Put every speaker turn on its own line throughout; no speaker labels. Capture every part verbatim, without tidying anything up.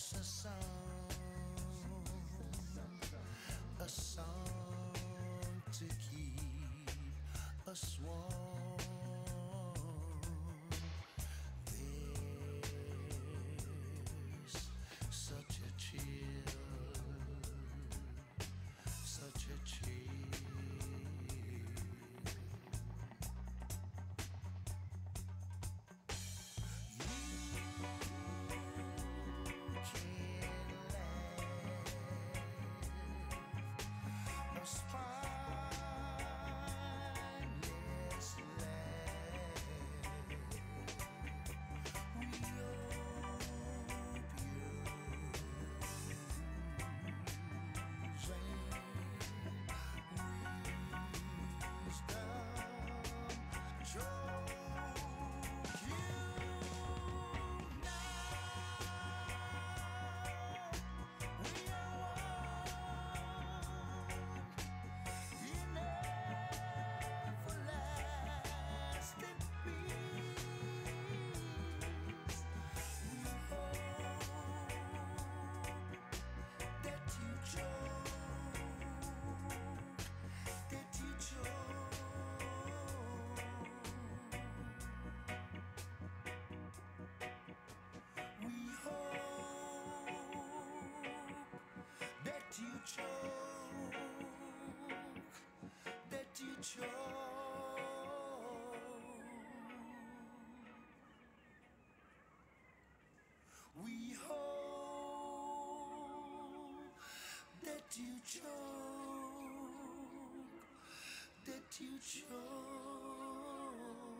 a song, a song to keep us warm. There's such a chill, such a chill. We hope that you choke, that you choke.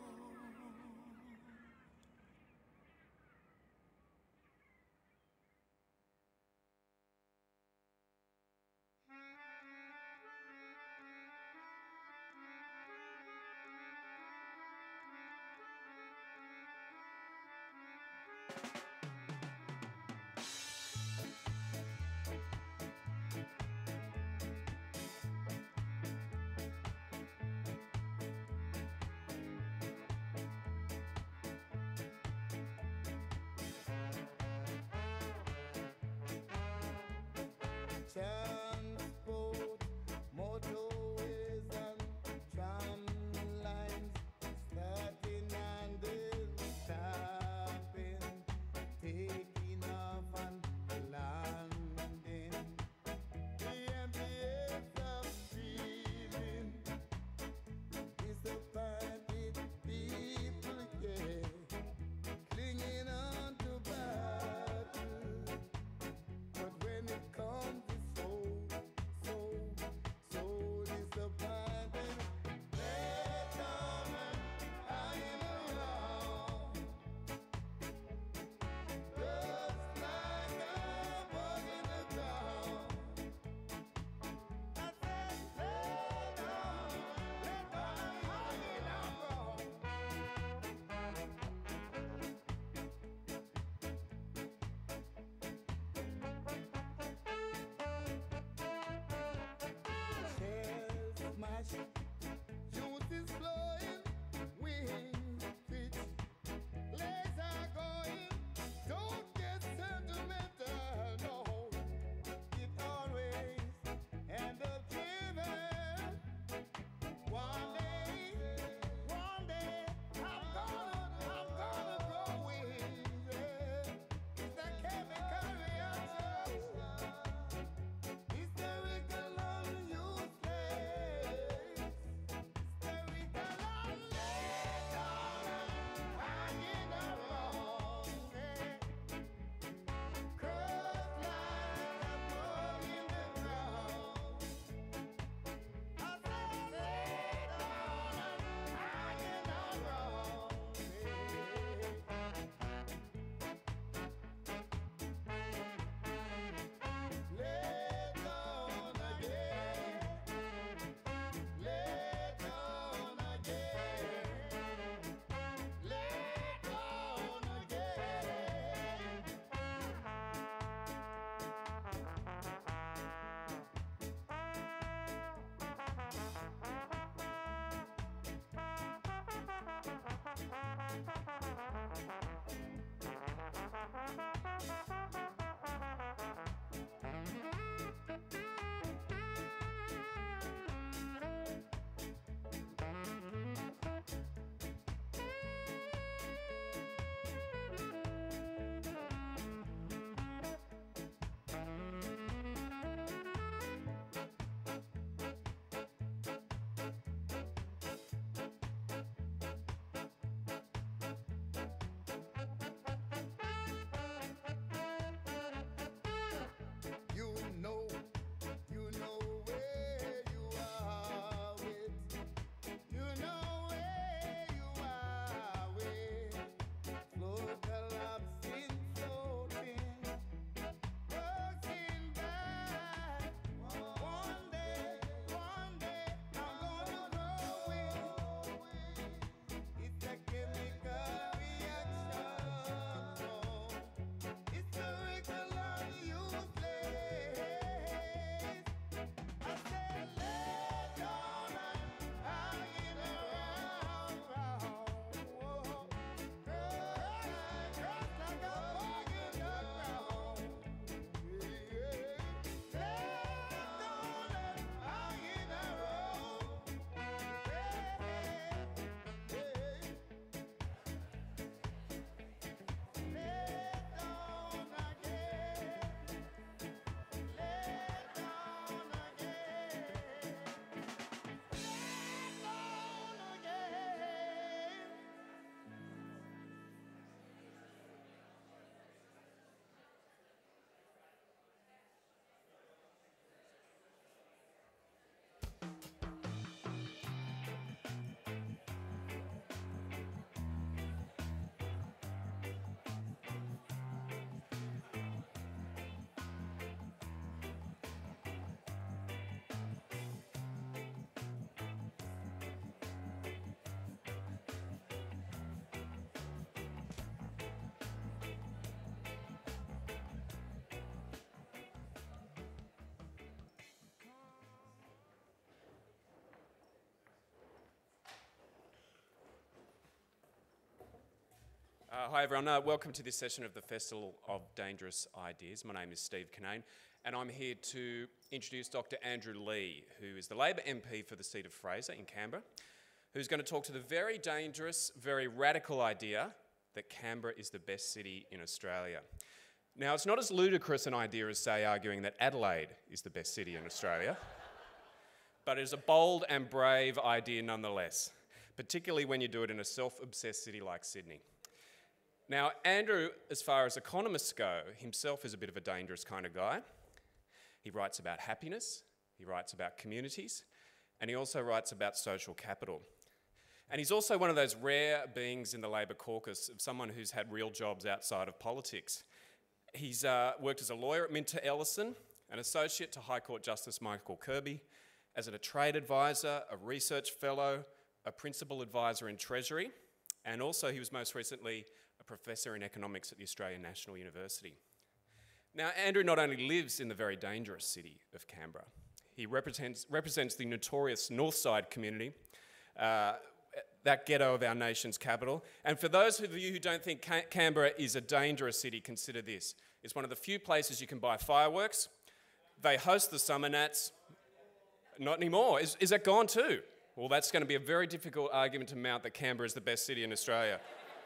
Uh, hi everyone, uh, welcome to this session of the Festival of Dangerous Ideas. My name is Steve Kinane and I'm here to introduce Doctor Andrew Leigh, who is the Labor M P for the seat of Fraser in Canberra, who's going to talk to the very dangerous, very radical idea that Canberra is the best city in Australia. Now, it's not as ludicrous an idea as, say, arguing that Adelaide is the best city in Australia, but it is a bold and brave idea nonetheless, particularly when you do it in a self-obsessed city like Sydney. Now, Andrew, as far as economists go, himself is a bit of a dangerous kind of guy. He writes about happiness, he writes about communities, and he also writes about social capital. And he's also one of those rare beings in the Labor caucus of someone who's had real jobs outside of politics. He's uh, worked as a lawyer at Minter Ellison, an associate to High Court Justice Michael Kirby, as a trade advisor, a research fellow, a principal advisor in Treasury, and also he was most recently a professor in economics at the Australian National University. Now, Andrew not only lives in the very dangerous city of Canberra, he represents, represents the notorious Northside community, uh, that ghetto of our nation's capital. And for those of you who don't think Can Canberra is a dangerous city, consider this. It's one of the few places you can buy fireworks. They host the Summer Nats. Not anymore. Is, is that gone too? Well, that's going to be a very difficult argument to mount that Canberra is the best city in Australia.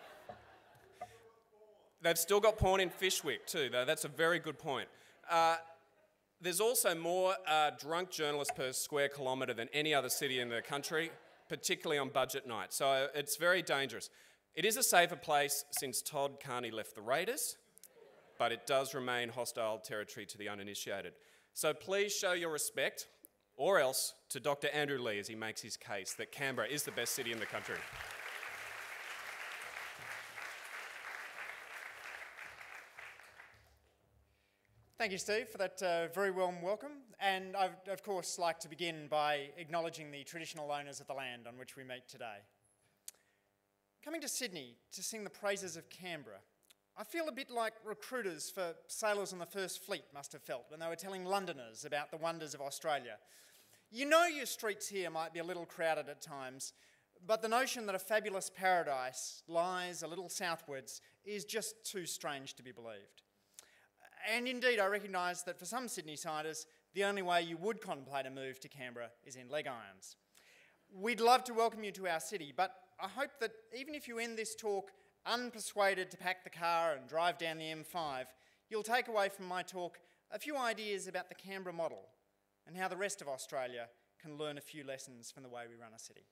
They've still got porn in Fyshwick too, though. That's a very good point. Uh, there's also more uh, drunk journalists per square kilometre than any other city in the country, particularly on budget night. So it's very dangerous. It is a safer place since Todd Carney left the Raiders, but it does remain hostile territory to the uninitiated. So please show your respect, or else, to Doctor Andrew Leigh as he makes his case that Canberra is the best city in the country.
Thank you, Steve, for that uh, very warm welcome. And I'd, of course, like to begin by acknowledging the traditional owners of the land on which we meet today. Coming to Sydney to sing the praises of Canberra, I feel a bit like recruiters for sailors on the First Fleet must have felt when they were telling Londoners about the wonders of Australia. You know your streets here might be a little crowded at times, but the notion that a fabulous paradise lies a little southwards is just too strange to be believed. And indeed, I recognise that for some Sydney-siders, the only way you would contemplate a move to Canberra is in leg irons. We'd love to welcome you to our city, but I hope that even if you end this talk unpersuaded to pack the car and drive down the M five, you'll take away from my talk a few ideas about the Canberra model and how the rest of Australia can learn a few lessons from the way we run a city.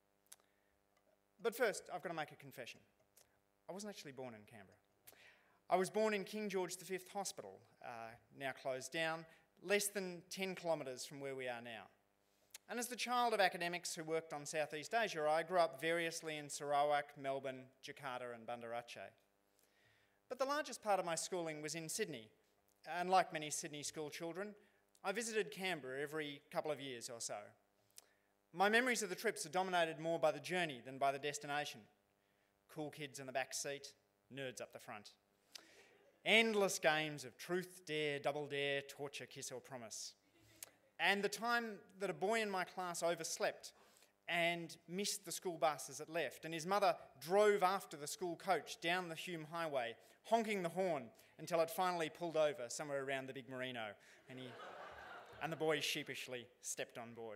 But first, I've got to make a confession. I wasn't actually born in Canberra. I was born in King George the Fifth Hospital, uh, now closed down, less than ten kilometres from where we are now. And as the child of academics who worked on Southeast Asia, I grew up variously in Sarawak, Melbourne, Jakarta and Banda Aceh. But the largest part of my schooling was in Sydney, and like many Sydney school children, I visited Canberra every couple of years or so. My memories of the trips are dominated more by the journey than by the destination. Cool kids in the back seat, nerds up the front. Endless games of truth, dare, double dare, torture, kiss or promise. And the time that a boy in my class overslept and missed the school bus as it left, and his mother drove after the school coach down the Hume Highway, honking the horn until it finally pulled over somewhere around the big Merino, and, he, and the boy sheepishly stepped on board.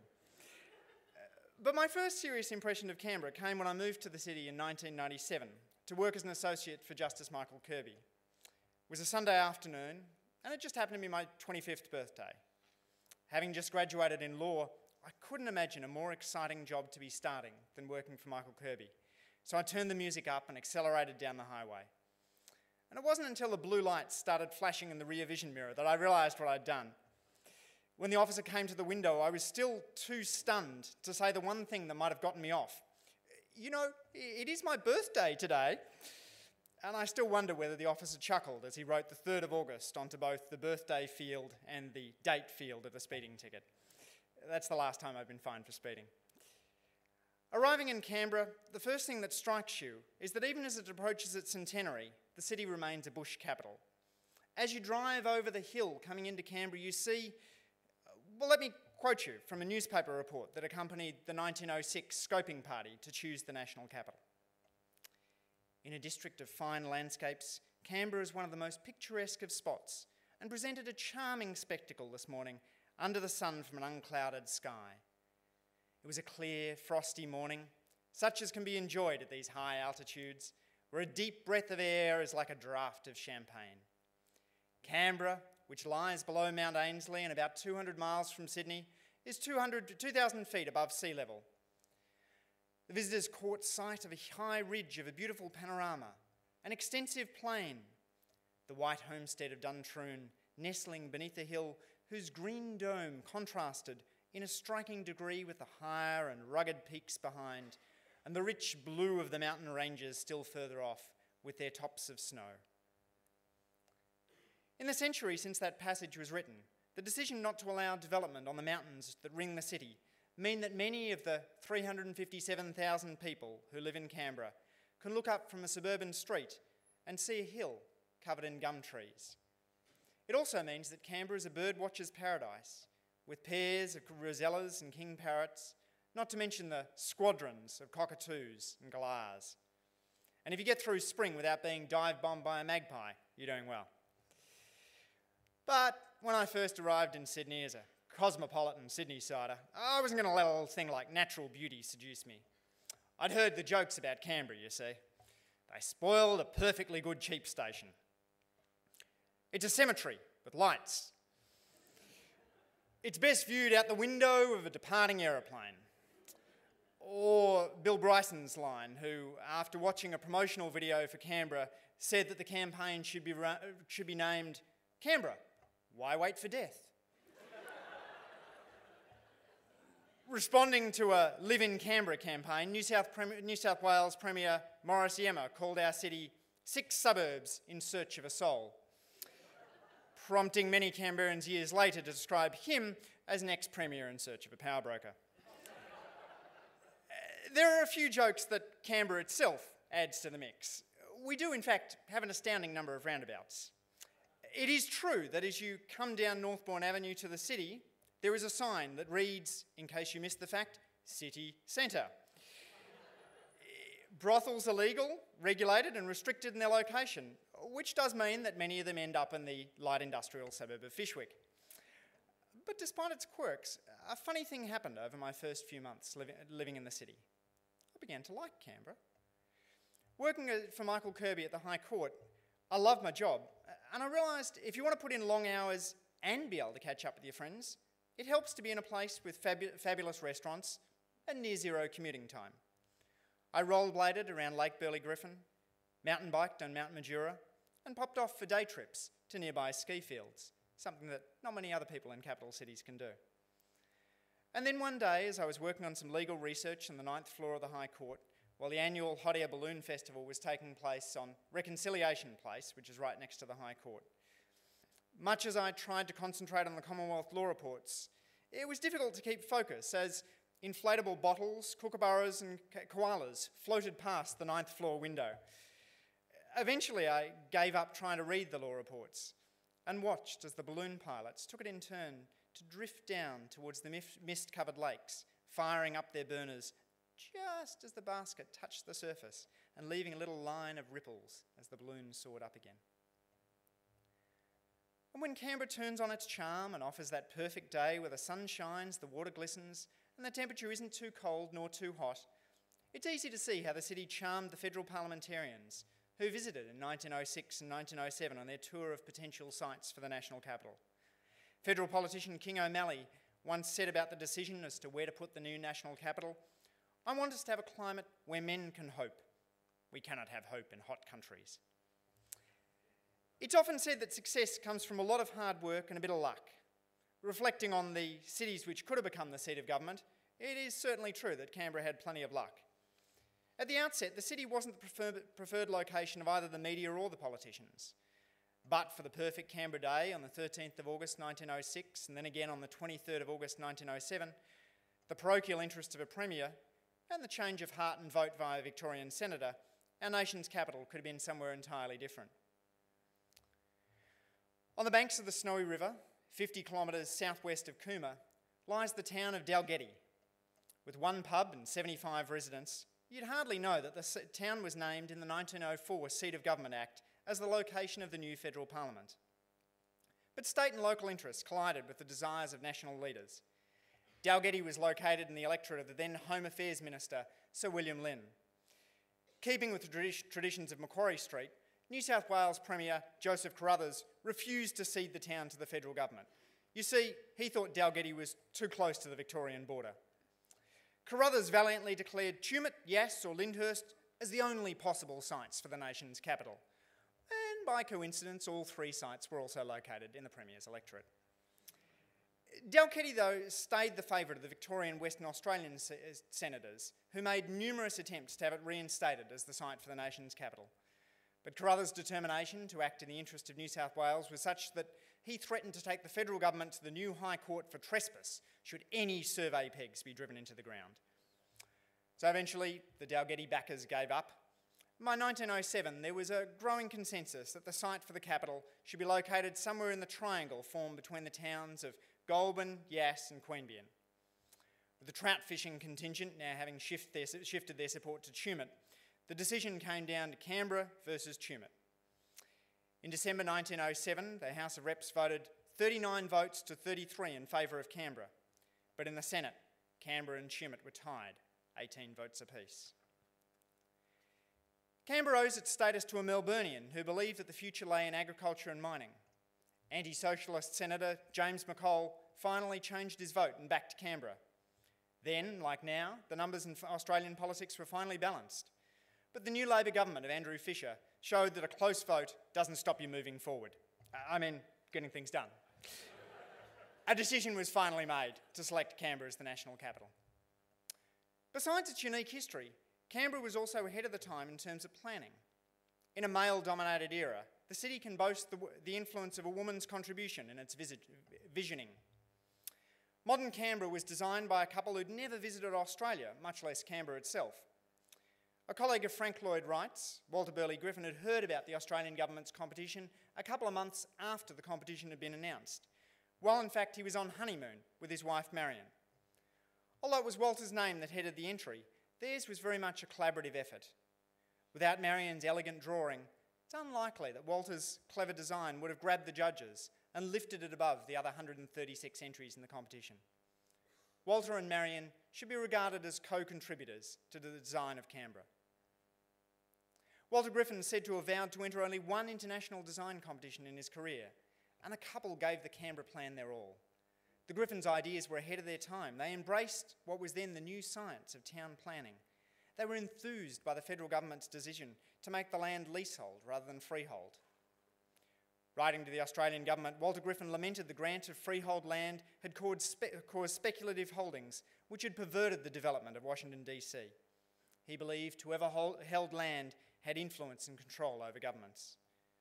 But my first serious impression of Canberra came when I moved to the city in nineteen ninety-seven to work as an associate for Justice Michael Kirby. It was a Sunday afternoon, and it just happened to be my twenty-fifth birthday. Having just graduated in law, I couldn't imagine a more exciting job to be starting than working for Michael Kirby. So I turned the music up and accelerated down the highway. And it wasn't until the blue lights started flashing in the rear vision mirror that I realised what I'd done. When the officer came to the window, I was still too stunned to say the one thing that might have gotten me off. You know, it is my birthday today. And I still wonder whether the officer chuckled as he wrote the third of August onto both the birthday field and the date field of the speeding ticket. That's the last time I've been fined for speeding. Arriving in Canberra, the first thing that strikes you is that even as it approaches its centenary, the city remains a bush capital. As you drive over the hill coming into Canberra, you see, well, let me quote you from a newspaper report that accompanied the nineteen oh six scoping party to choose the national capital. In a district of fine landscapes, Canberra is one of the most picturesque of spots and presented a charming spectacle this morning under the sun from an unclouded sky. It was a clear, frosty morning, such as can be enjoyed at these high altitudes, where a deep breath of air is like a draught of champagne. Canberra, which lies below Mount Ainslie and about two hundred miles from Sydney, is two thousand feet above sea level. The visitors caught sight of a high ridge of a beautiful panorama, an extensive plain, the white homestead of Duntroon nestling beneath a hill whose green dome contrasted in a striking degree with the higher and rugged peaks behind, and the rich blue of the mountain ranges still further off with their tops of snow. In the century since that passage was written, the decision not to allow development on the mountains that ring the city mean that many of the three hundred fifty-seven thousand people who live in Canberra can look up from a suburban street and see a hill covered in gum trees. It also means that Canberra is a bird watcher's paradise, with pairs of rosellas and king parrots, not to mention the squadrons of cockatoos and galahs. And if you get through spring without being dive-bombed by a magpie, you're doing well. But when I first arrived in Sydney as a cosmopolitan Sydney-sider, I wasn't going to let a little thing like natural beauty seduce me. I'd heard the jokes about Canberra, you see. They spoiled a perfectly good cheap station. It's a cemetery with lights. It's best viewed out the window of a departing aeroplane. Or Bill Bryson's line, who, after watching a promotional video for Canberra, said that the campaign should be, ra- should be named Canberra, Why Wait for Death? Responding to a Live in Canberra campaign, New South, Premier, New South Wales Premier Morris Iemma called our city six suburbs in search of a soul, prompting many Canberrans years later to describe him as an ex-premier in search of a power broker. There are a few jokes that Canberra itself adds to the mix. We do, in fact, have an astounding number of roundabouts. It is true that as you come down Northbourne Avenue to the city, there is a sign that reads, in case you missed the fact, City Centre. Brothels are legal, regulated and restricted in their location, which does mean that many of them end up in the light industrial suburb of Fyshwick. But despite its quirks, a funny thing happened over my first few months living, living in the city. I began to like Canberra. Working for Michael Kirby at the High Court, I loved my job, and I realised if you want to put in long hours and be able to catch up with your friends, it helps to be in a place with fabu- fabulous restaurants and near zero commuting time. I rollerbladed around Lake Burley Griffin, mountain biked on Mount Majura, and popped off for day trips to nearby ski fields, something that not many other people in capital cities can do. And then one day, as I was working on some legal research on the ninth floor of the High Court, while the annual Hot Air Balloon Festival was taking place on Reconciliation Place, which is right next to the High Court, much as I tried to concentrate on the Commonwealth law reports, it was difficult to keep focus as inflatable bottles, kookaburras and koalas floated past the ninth floor window. Eventually, I gave up trying to read the law reports and watched as the balloon pilots took it in turn to drift down towards the mist-covered lakes, firing up their burners just as the basket touched the surface and leaving a little line of ripples as the balloon soared up again. And when Canberra turns on its charm and offers that perfect day where the sun shines, the water glistens, and the temperature isn't too cold nor too hot, it's easy to see how the city charmed the federal parliamentarians who visited in nineteen oh six and nineteen oh seven on their tour of potential sites for the national capital. Federal politician King O'Malley once said about the decision as to where to put the new national capital, "I want us to have a climate where men can hope. We cannot have hope in hot countries." It's often said that success comes from a lot of hard work and a bit of luck. Reflecting on the cities which could have become the seat of government, it is certainly true that Canberra had plenty of luck. At the outset, the city wasn't the prefer- preferred location of either the media or the politicians. But for the perfect Canberra day on the thirteenth of August nineteen oh six and then again on the twenty-third of August nineteen oh seven, the parochial interest of a premier and the change of heart and vote via a Victorian senator, our nation's capital could have been somewhere entirely different. On the banks of the Snowy River, fifty kilometres southwest of Cooma, lies the town of Dalgety. With one pub and seventy-five residents, you'd hardly know that the s- town was named in the nineteen oh four Seat of Government Act as the location of the new federal parliament. But state and local interests collided with the desires of national leaders. Dalgety was located in the electorate of the then Home Affairs Minister, Sir William Lynn. Keeping with the tradi- traditions of Macquarie Street, New South Wales Premier Joseph Carruthers refused to cede the town to the federal government. You see, he thought Dalgety was too close to the Victorian border. Carruthers valiantly declared Tumut, Yass or Lyndhurst as the only possible sites for the nation's capital. And by coincidence, all three sites were also located in the Premier's electorate. Dalgety, though, stayed the favourite of the Victorian Western Australian se- senators, who made numerous attempts to have it reinstated as the site for the nation's capital. But Carruthers' determination to act in the interest of New South Wales was such that he threatened to take the federal government to the new High Court for trespass should any survey pegs be driven into the ground. So eventually, the Dalgety backers gave up. By nineteen oh seven, there was a growing consensus that the site for the capital should be located somewhere in the triangle formed between the towns of Goulburn, Yass and Queanbeyan. With the trout fishing contingent now having shift their, shifted their support to Tumut, the decision came down to Canberra versus Tumut. In December nineteen oh seven, the House of Reps voted thirty-nine votes to thirty-three in favour of Canberra, but in the Senate, Canberra and Tumut were tied, eighteen votes apiece. Canberra owes its status to a Melburnian who believed that the future lay in agriculture and mining. Anti-socialist Senator James McColl finally changed his vote and backed Canberra. Then, like now, the numbers in Australian politics were finally balanced. But the new Labor government of Andrew Fisher showed that a close vote doesn't stop you moving forward. I mean, getting things done. A decision was finally made to select Canberra as the national capital. Besides its unique history, Canberra was also ahead of the time in terms of planning. In a male-dominated era, the city can boast the, the influence of a woman's contribution in its visit, visioning. Modern Canberra was designed by a couple who'd never visited Australia, much less Canberra itself. A colleague of Frank Lloyd Wright's, Walter Burley Griffin, had heard about the Australian government's competition a couple of months after the competition had been announced, while in fact he was on honeymoon with his wife Marion. Although it was Walter's name that headed the entry, theirs was very much a collaborative effort. Without Marion's elegant drawing, it's unlikely that Walter's clever design would have grabbed the judges and lifted it above the other one hundred thirty-six entries in the competition. Walter and Marion should be regarded as co-contributors to the design of Canberra. Walter Griffin is said to have vowed to enter only one international design competition in his career, and the couple gave the Canberra plan their all. The Griffins' ideas were ahead of their time. They embraced what was then the new science of town planning. They were enthused by the federal government's decision to make the land leasehold rather than freehold. Writing to the Australian government, Walter Griffin lamented the grant of freehold land had caused, spe- caused speculative holdings which had perverted the development of Washington D C. He believed whoever hold, held land had influence and control over governments.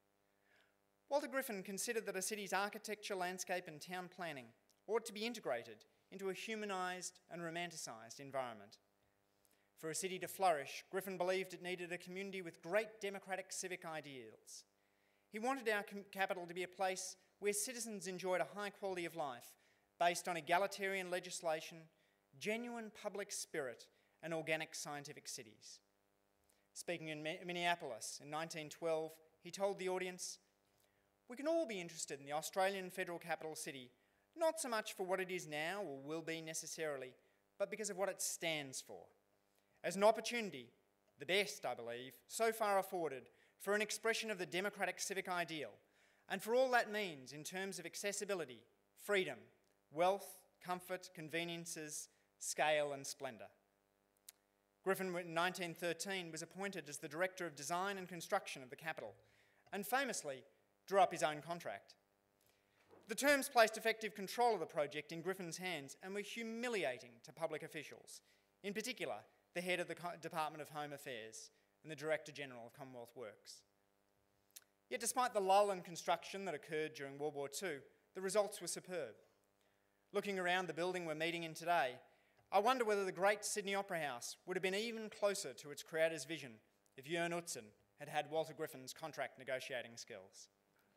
Walter Griffin considered that a city's architecture, landscape and town planning ought to be integrated into a humanised and romanticised environment. For a city to flourish, Griffin believed it needed a community with great democratic civic ideals. He wanted our capital to be a place where citizens enjoyed a high quality of life based on egalitarian legislation, genuine public spirit and organic scientific cities. Speaking in Minneapolis in nineteen twelve, he told the audience, "We can all be interested in the Australian federal capital city, not so much for what it is now or will be necessarily, but because of what it stands for. As an opportunity, the best, I believe, so far afforded for an expression of the democratic civic ideal, and for all that means in terms of accessibility, freedom, wealth, comfort, conveniences, scale and splendour." Griffin in nineteen thirteen was appointed as the Director of Design and Construction of the capital, and famously drew up his own contract. The terms placed effective control of the project in Griffin's hands and were humiliating to public officials, in particular the head of the Department of Home Affairs and the Director General of Commonwealth Works. Yet despite the lull in construction that occurred during World War Two, the results were superb. Looking around the building we're meeting in today, I wonder whether the great Sydney Opera House would have been even closer to its creator's vision if Jörn Utzon had had Walter Griffin's contract negotiating skills.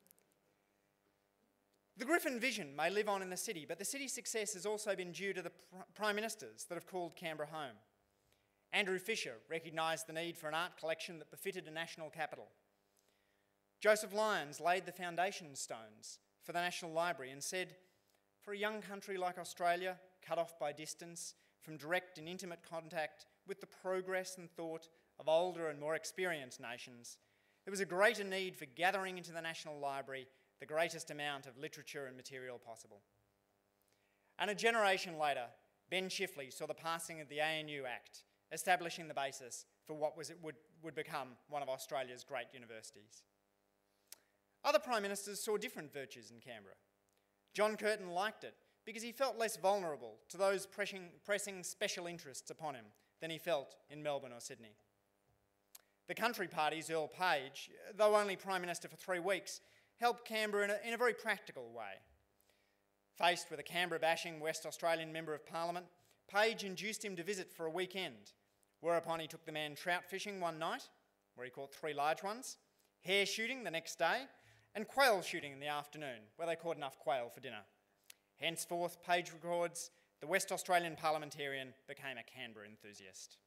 The Griffin vision may live on in the city, but the city's success has also been due to the pr- prime ministers that have called Canberra home. Andrew Fisher recognised the need for an art collection that befitted a national capital. Joseph Lyons laid the foundation stones for the National Library and said, "For a young country like Australia, cut off by distance from direct and intimate contact with the progress and thought of older and more experienced nations, there was a greater need for gathering into the National Library the greatest amount of literature and material possible." And a generation later, Ben Chifley saw the passing of the A N U Act, establishing the basis for what was it would, would become one of Australia's great universities. Other Prime Ministers saw different virtues in Canberra. John Curtin liked it because he felt less vulnerable to those pressing, pressing special interests upon him than he felt in Melbourne or Sydney. The Country Party's Earl Page, though only Prime Minister for three weeks, helped Canberra in a, in a very practical way. Faced with a Canberra-bashing West Australian Member of Parliament, Page induced him to visit for a weekend, whereupon he took the man trout fishing one night, where he caught three large ones, hare shooting the next day, and quail shooting in the afternoon, where they caught enough quail for dinner. Henceforth, Page records, the West Australian parliamentarian became a Canberra enthusiast.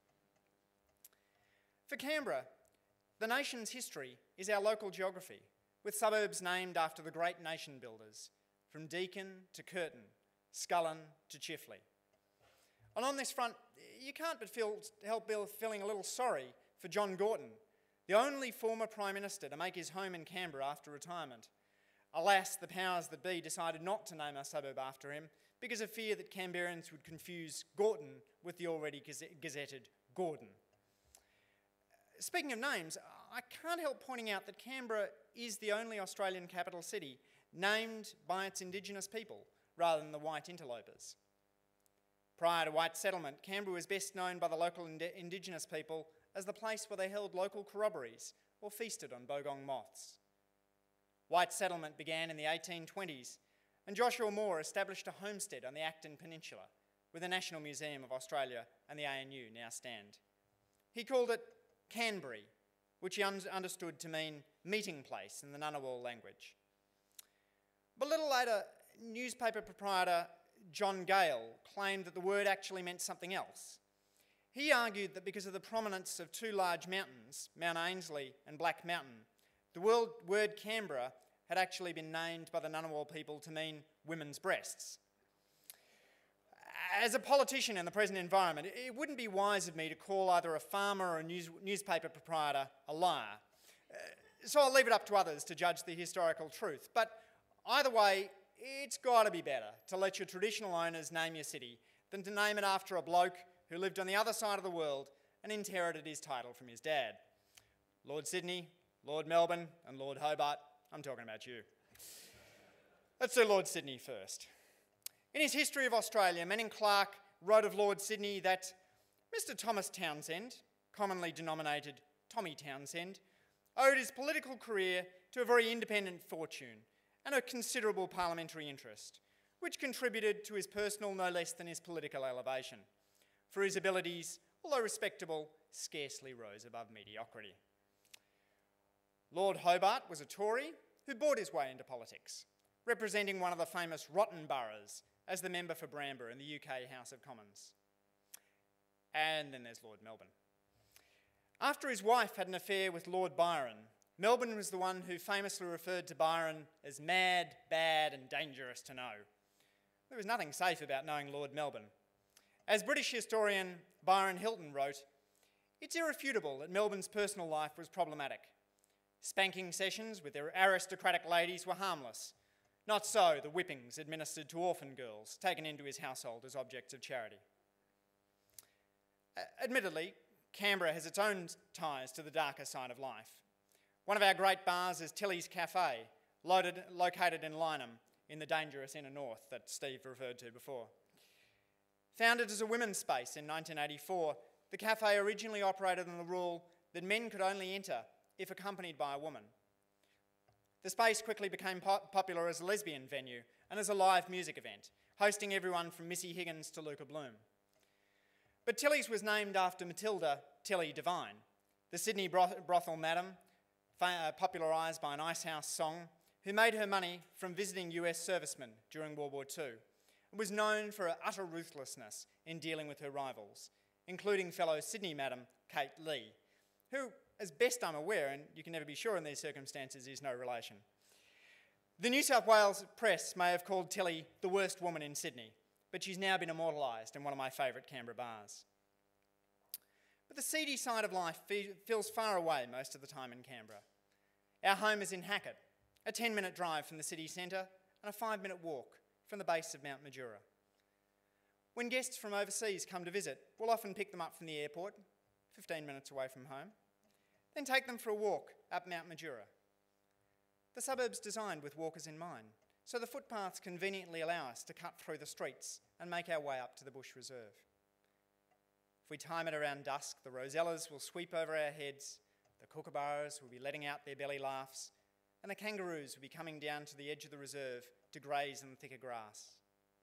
For Canberra, the nation's history is our local geography, with suburbs named after the great nation builders, from Deakin to Curtin, Scullin to Chifley. And on this front, you can't but feel, help feeling a little sorry for John Gorton, the only former Prime Minister to make his home in Canberra after retirement. Alas, the powers that be decided not to name a suburb after him because of fear that Canberrans would confuse Gorton with the already gazetted Gordon. Speaking of names, I can't help pointing out that Canberra is the only Australian capital city named by its Indigenous people rather than the white interlopers. Prior to white settlement, Canberra was best known by the local ind Indigenous people as the place where they held local corroborees or feasted on bogong moths. White settlement began in the eighteen twenties, and Joshua Moore established a homestead on the Acton Peninsula, where the National Museum of Australia and the A N U now stand. He called it Canberry, which he un understood to mean meeting place in the Ngunnawal language. But a little later, newspaper proprietor John Gale claimed that the word actually meant something else. He argued that because of the prominence of two large mountains, Mount Ainslie and Black Mountain, the word Canberra had actually been named by the Ngunnawal people to mean women's breasts. As a politician in the present environment, it wouldn't be wise of me to call either a farmer or a news newspaper proprietor a liar. Uh, so I'll leave it up to others to judge the historical truth. But either way, it's got to be better to let your traditional owners name your city than to name it after a bloke who lived on the other side of the world and inherited his title from his dad. Lord Sydney, Lord Melbourne, and Lord Hobart, I'm talking about you. Let's do Lord Sydney first. In his History of Australia, Manning Clark wrote of Lord Sydney that Mister Thomas Townsend, commonly denominated Tommy Townsend, owed his political career to a very independent fortune and a considerable parliamentary interest, which contributed to his personal no less than his political elevation, for his abilities, although respectable, scarcely rose above mediocrity. Lord Hobart was a Tory who bought his way into politics, representing one of the famous rotten boroughs as the member for Bramber in the U K House of Commons. And then there's Lord Melbourne. After his wife had an affair with Lord Byron, Melbourne was the one who famously referred to Byron as mad, bad and dangerous to know. There was nothing safe about knowing Lord Melbourne. As British historian Byron Hilton wrote, it's irrefutable that Melbourne's personal life was problematic. Spanking sessions with their aristocratic ladies were harmless. Not so the whippings administered to orphan girls taken into his household as objects of charity. Uh, admittedly, Canberra has its own ties to the darker side of life. One of our great bars is Tilly's Cafe, loaded, located in Lyneham in the dangerous inner north that Steve referred to before. Founded as a women's space in nineteen eighty-four, the cafe originally operated on the rule that men could only enter if accompanied by a woman. The space quickly became po popular as a lesbian venue and as a live music event, hosting everyone from Missy Higgins to Luca Bloom. But Tilly's was named after Matilda Tilly Devine, the Sydney broth brothel madam, uh, popularised by an Icehouse song, who made her money from visiting U S servicemen during World War Two, and was known for her utter ruthlessness in dealing with her rivals, including fellow Sydney madam Kate Lee, who, as best I'm aware, and you can never be sure in these circumstances, is no relation. The New South Wales press may have called Tilly the worst woman in Sydney, but she's now been immortalised in one of my favourite Canberra bars. But the seedy side of life fe- feels far away most of the time in Canberra. Our home is in Hackett, a ten minute drive from the city centre and a five minute walk from the base of Mount Majura. When guests from overseas come to visit, we'll often pick them up from the airport, fifteen minutes away from home, then take them for a walk up Mount Majura. The suburb's designed with walkers in mind, so the footpaths conveniently allow us to cut through the streets and make our way up to the Bush Reserve. If we time it around dusk, the rosellas will sweep over our heads, the kookaburras will be letting out their belly laughs, and the kangaroos will be coming down to the edge of the reserve to graze in the thicker grass.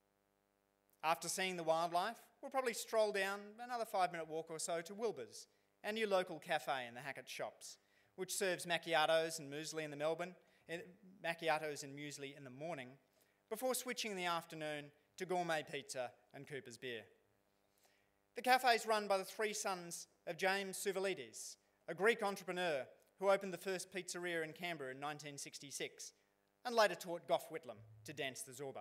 After seeing the wildlife, we'll probably stroll down another five minute walk or so to Wilbur's, our new local cafe in the Hackett shops, which serves macchiatos and muesli in the Melbourne, macchiatos and muesli in the morning, before switching in the afternoon to gourmet pizza and Cooper's beer. The cafe is run by the three sons of James Souvalides, a Greek entrepreneur who opened the first pizzeria in Canberra in nineteen sixty-six and later taught Gough Whitlam to dance the Zorba.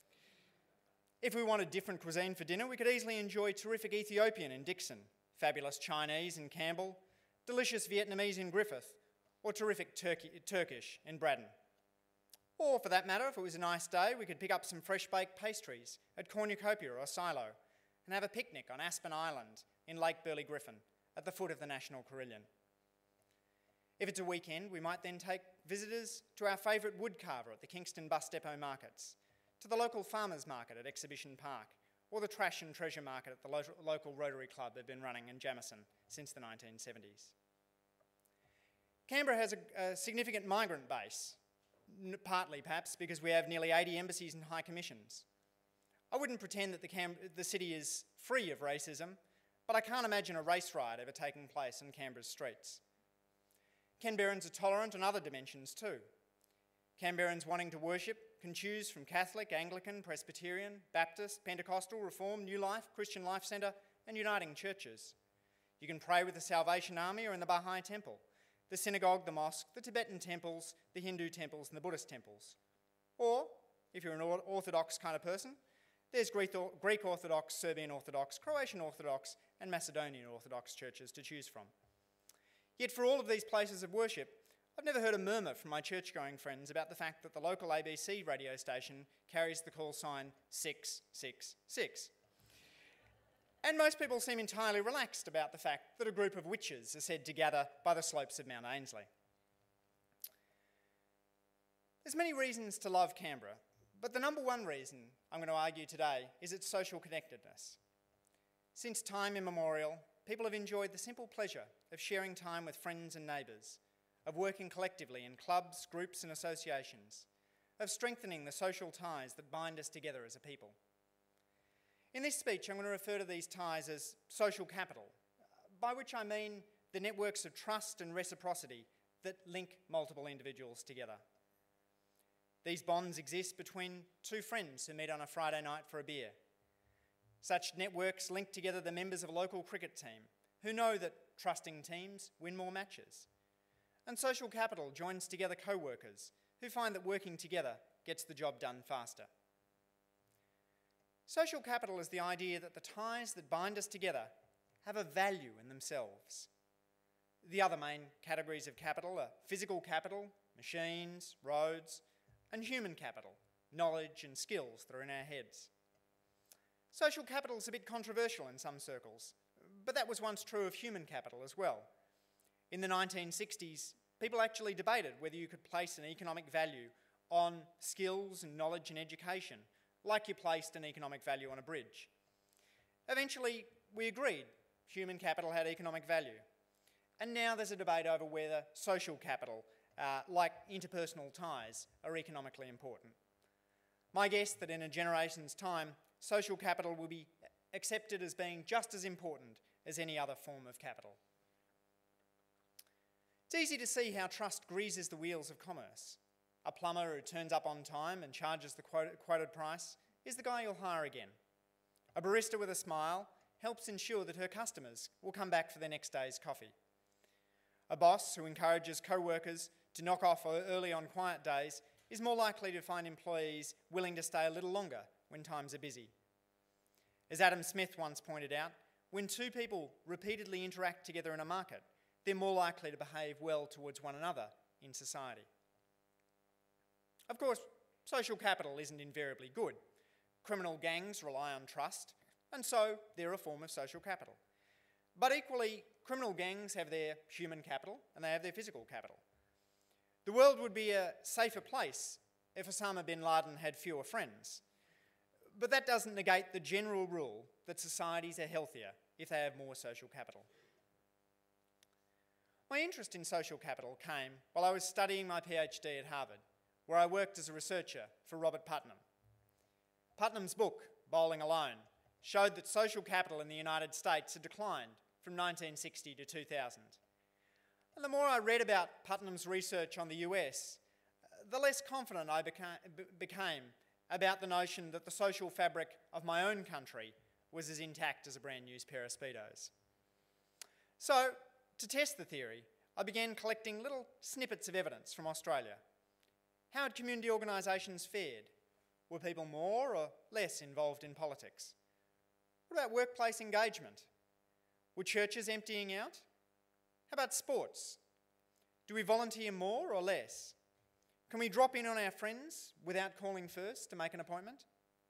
If we wanted different cuisine for dinner, we could easily enjoy terrific Ethiopian in Dixon, fabulous Chinese in Campbell, delicious Vietnamese in Griffith, or terrific Turkey, Turkish in Braddon. Or, for that matter, if it was a nice day, we could pick up some fresh-baked pastries at Cornucopia or Silo and have a picnic on Aspen Island in Lake Burley Griffin at the foot of the National Carillon. If it's a weekend, we might then take visitors to our favourite wood carver at the Kingston Bus Depot markets, to the local farmers market at Exhibition Park, or the trash and treasure market at the lo- local Rotary Club they've been running in Jamison since the nineteen seventies. Canberra has a, a significant migrant base, n- partly perhaps because we have nearly eighty embassies and high commissions. I wouldn't pretend that the, Cam- the city is free of racism, but I can't imagine a race riot ever taking place in Canberra's streets. Canberrans are tolerant on other dimensions too. Canberrans wanting to worship can choose from Catholic, Anglican, Presbyterian, Baptist, Pentecostal, Reformed, New Life, Christian Life Centre and Uniting churches. You can pray with the Salvation Army or in the Baha'i Temple, the synagogue, the mosque, the Tibetan temples, the Hindu temples and the Buddhist temples. Or, if you're an Orthodox kind of person, there's Greek Orthodox, Serbian Orthodox, Croatian Orthodox and Macedonian Orthodox churches to choose from. Yet for all of these places of worship, I've never heard a murmur from my church-going friends about the fact that the local A B C radio station carries the call sign six six six. And most people seem entirely relaxed about the fact that a group of witches are said to gather by the slopes of Mount Ainslie. There's many reasons to love Canberra, but the number one reason I'm going to argue today is its social connectedness. Since time immemorial, people have enjoyed the simple pleasure of sharing time with friends and neighbours, of working collectively in clubs, groups and associations, of strengthening the social ties that bind us together as a people. In this speech, I'm going to refer to these ties as social capital, by which I mean the networks of trust and reciprocity that link multiple individuals together. These bonds exist between two friends who meet on a Friday night for a beer. Such networks link together the members of a local cricket team who know that trusting teams win more matches. And social capital joins together co-workers who find that working together gets the job done faster. Social capital is the idea that the ties that bind us together have a value in themselves. The other main categories of capital are physical capital, machines, roads, and human capital, knowledge and skills that are in our heads. Social capital is a bit controversial in some circles, but that was once true of human capital as well. In the nineteen sixties, people actually debated whether you could place an economic value on skills and knowledge and education, like you placed an economic value on a bridge. Eventually, we agreed human capital had economic value. And now there's a debate over whether social capital, uh, like interpersonal ties, are economically important. My guess that in a generation's time, social capital will be accepted as being just as important as any other form of capital. It's easy to see how trust greases the wheels of commerce. A plumber who turns up on time and charges the quoted, quoted price is the guy you'll hire again. A barista with a smile helps ensure that her customers will come back for their next day's coffee. A boss who encourages co-workers to knock off early on quiet days is more likely to find employees willing to stay a little longer when times are busy. As Adam Smith once pointed out, when two people repeatedly interact together in a market, they're more likely to behave well towards one another in society. Of course, social capital isn't invariably good. Criminal gangs rely on trust, and so they're a form of social capital. But equally, criminal gangs have their human capital and they have their physical capital. The world would be a safer place if Osama bin Laden had fewer friends. But that doesn't negate the general rule that societies are healthier if they have more social capital. My interest in social capital came while I was studying my PhD at Harvard, where I worked as a researcher for Robert Putnam. Putnam's book, Bowling Alone, showed that social capital in the United States had declined from nineteen sixty to two thousand. And the more I read about Putnam's research on the U S, the less confident I beca- b- became about the notion that the social fabric of my own country was as intact as a brand new pair of Speedos. So, to test the theory, I began collecting little snippets of evidence from Australia. How had community organisations fared? Were people more or less involved in politics? What about workplace engagement? Were churches emptying out? How about sports? Do we volunteer more or less? Can we drop in on our friends without calling first to make an appointment?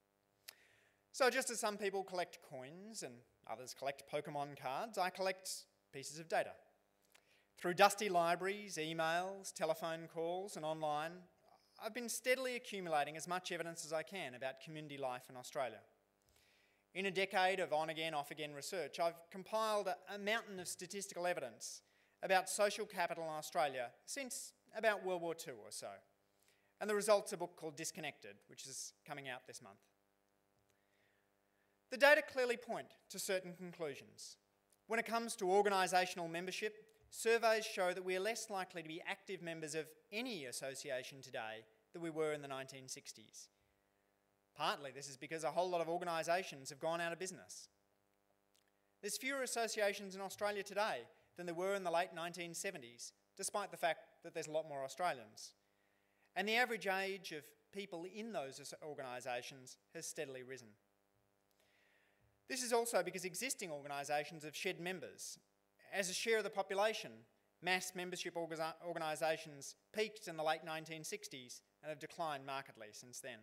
So just as some people collect coins and others collect Pokemon cards, I collect pieces of data. Through dusty libraries, emails, telephone calls and online, I've been steadily accumulating as much evidence as I can about community life in Australia. In a decade of on-again, off-again research, I've compiled a, a mountain of statistical evidence about social capital in Australia since about World War Two or so. And the result's a book called Disconnected, which is coming out this month. The data clearly point to certain conclusions. When it comes to organisational membership, surveys show that we are less likely to be active members of any association today than we were in the nineteen sixties. Partly this is because a whole lot of organisations have gone out of business. There's fewer associations in Australia today than there were in the late nineteen seventies, despite the fact that there's a lot more Australians. And the average age of people in those organisations has steadily risen. This is also because existing organisations have shed members. As a share of the population, mass membership orga- organisations peaked in the late nineteen sixties and have declined markedly since then.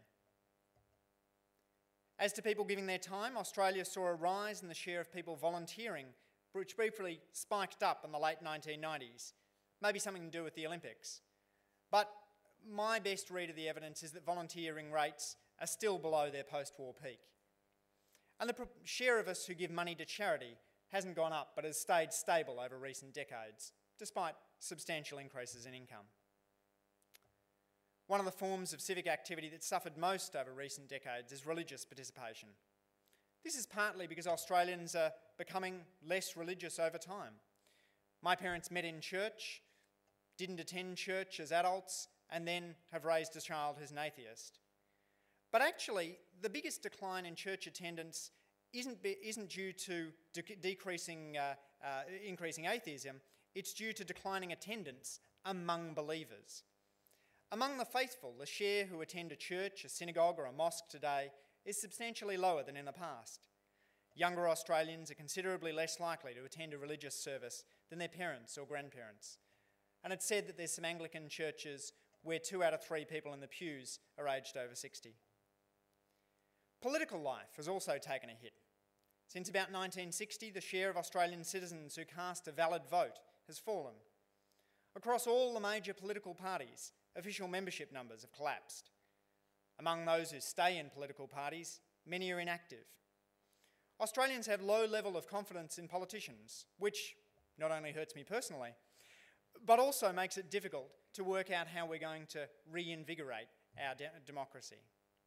As to people giving their time, Australia saw a rise in the share of people volunteering, which briefly spiked up in the late nineteen nineties, maybe something to do with the Olympics. But my best read of the evidence is that volunteering rates are still below their post-war peak. And the pro- share of us who give money to charity hasn't gone up but has stayed stable over recent decades, despite substantial increases in income. One of the forms of civic activity that suffered most over recent decades is religious participation. This is partly because Australians are becoming less religious over time. My parents met in church, didn't attend church as adults, and then have raised a child who's an atheist. But actually, the biggest decline in church attendance isn't, be, isn't due to de- decreasing, uh, uh, increasing atheism, it's due to declining attendance among believers. Among the faithful, the share who attend a church, a synagogue or a mosque today is substantially lower than in the past. Younger Australians are considerably less likely to attend a religious service than their parents or grandparents. And it's said that there's some Anglican churches where two out of three people in the pews are aged over sixty. Political life has also taken a hit. Since about nineteen sixty, the share of Australian citizens who cast a valid vote has fallen. Across all the major political parties, official membership numbers have collapsed. Among those who stay in political parties, many are inactive. Australians have low level of confidence in politicians, which not only hurts me personally, but also makes it difficult to work out how we're going to reinvigorate our de- democracy.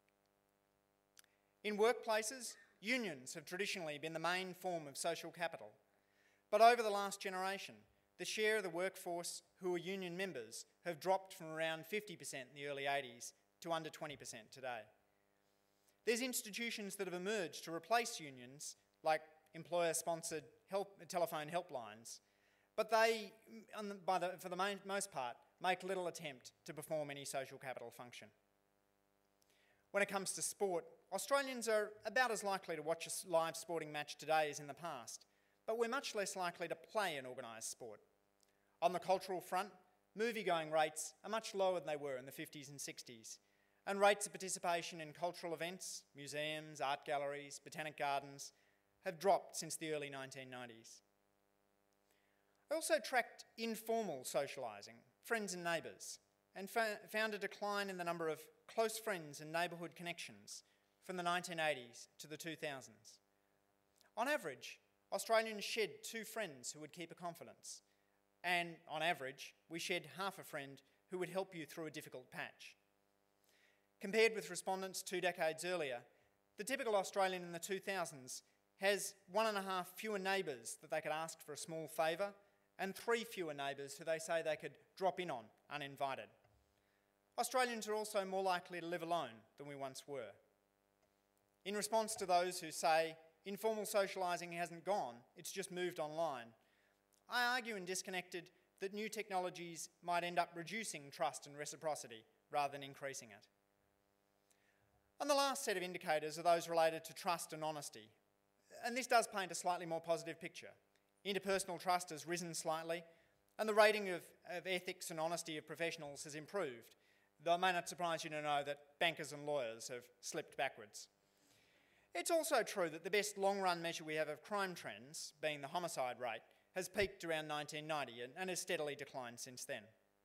In workplaces, unions have traditionally been the main form of social capital. But over the last generation, the share of the workforce who are union members have dropped from around fifty percent in the early eighties to under twenty percent today. There's institutions that have emerged to replace unions, like employer-sponsored help, telephone helplines, but they, on the, by the, for the main, most part, make little attempt to perform any social capital function. When it comes to sport, Australians are about as likely to watch a live sporting match today as in the past, but we're much less likely to play an organised sport. On the cultural front, movie-going rates are much lower than they were in the fifties and sixties, and rates of participation in cultural events, museums, art galleries, botanic gardens, have dropped since the early nineteen nineties. I also tracked informal socialising, friends and neighbours, and fa found a decline in the number of close friends and neighbourhood connections from the nineteen eighties to the two thousands. On average, Australians shed two friends who would keep a confidence, and on average, we shed half a friend who would help you through a difficult patch. Compared with respondents two decades earlier, the typical Australian in the two thousands has one and a half fewer neighbours that they could ask for a small favour, and three fewer neighbours who they say they could drop in on uninvited. Australians are also more likely to live alone than we once were. In response to those who say informal socialising hasn't gone, it's just moved online, I argue in Disconnected that new technologies might end up reducing trust and reciprocity rather than increasing it. And the last set of indicators are those related to trust and honesty. And this does paint a slightly more positive picture. Interpersonal trust has risen slightly, and the rating of, of ethics and honesty of professionals has improved, though it may not surprise you to know that bankers and lawyers have slipped backwards. It's also true that the best long-run measure we have of crime trends, being the homicide rate, has peaked around nineteen ninety and, and has steadily declined since then.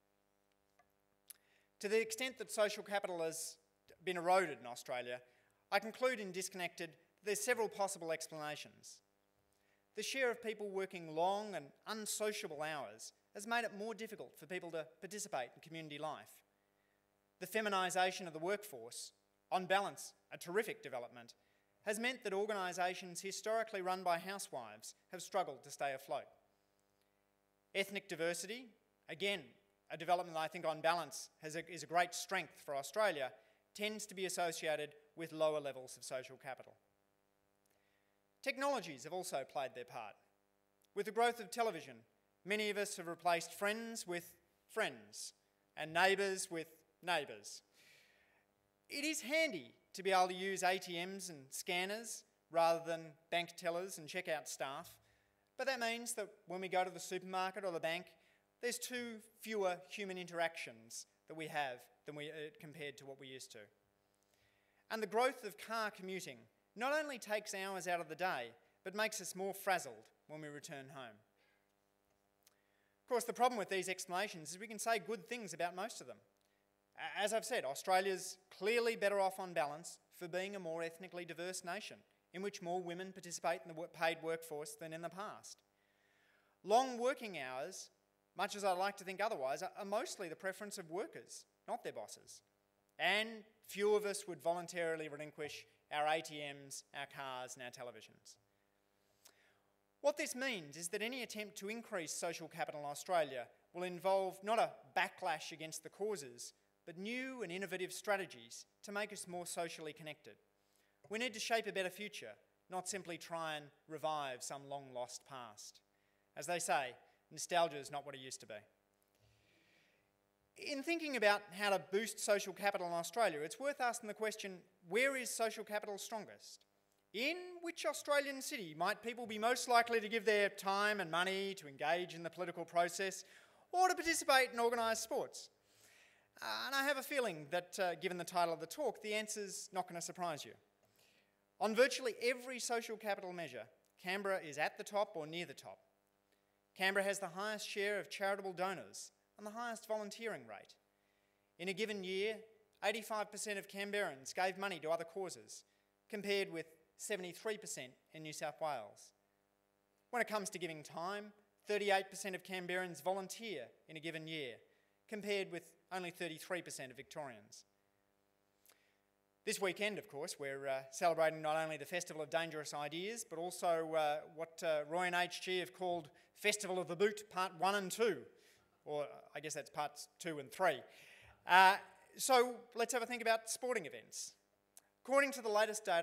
To the extent that social capital has been eroded in Australia, I conclude in Disconnected there's several possible explanations. The share of people working long and unsociable hours has made it more difficult for people to participate in community life. The feminisation of the workforce, on balance a terrific development, has meant that organisations historically run by housewives have struggled to stay afloat. Ethnic diversity, again, a development that I think on balance has a, is a great strength for Australia, tends to be associated with lower levels of social capital. Technologies have also played their part. With the growth of television, many of us have replaced friends with friends and neighbours with neighbours. It is handy to be able to use A T Ms and scanners rather than bank tellers and checkout staff, but that means that when we go to the supermarket or the bank, there's two fewer human interactions that we have than we, uh, compared to what we used to. And the growth of car commuting not only takes hours out of the day, but makes us more frazzled when we return home. Of course, the problem with these explanations is we can say good things about most of them. As I've said, Australia's clearly better off on balance for being a more ethnically diverse nation, in which more women participate in the paid workforce than in the past. Long working hours, much as I'd like to think otherwise, are mostly the preference of workers, not their bosses. And few of us would voluntarily relinquish our A T Ms, our cars and our televisions. What this means is that any attempt to increase social capital in Australia will involve not a backlash against the causes, but new and innovative strategies to make us more socially connected. We need to shape a better future, not simply try and revive some long-lost past. As they say, nostalgia is not what it used to be. In thinking about how to boost social capital in Australia, it's worth asking the question, where is social capital strongest? In which Australian city might people be most likely to give their time and money to engage in the political process or to participate in organised sports? Uh, and I have a feeling that, uh, given the title of the talk, the answer's not going to surprise you. On virtually every social capital measure, Canberra is at the top or near the top. Canberra has the highest share of charitable donors and the highest volunteering rate. In a given year, eighty-five percent of Canberrans gave money to other causes, compared with seventy-three percent in New South Wales. When it comes to giving time, thirty-eight percent of Canberrans volunteer in a given year, compared with only thirty-three percent of Victorians. This weekend, of course, we're uh, celebrating not only the Festival of Dangerous Ideas, but also uh, what uh, Roy and H G have called Festival of the Boot Part one and two, or I guess that's Parts two and three. Uh, so let's have a think about sporting events. According to the latest data,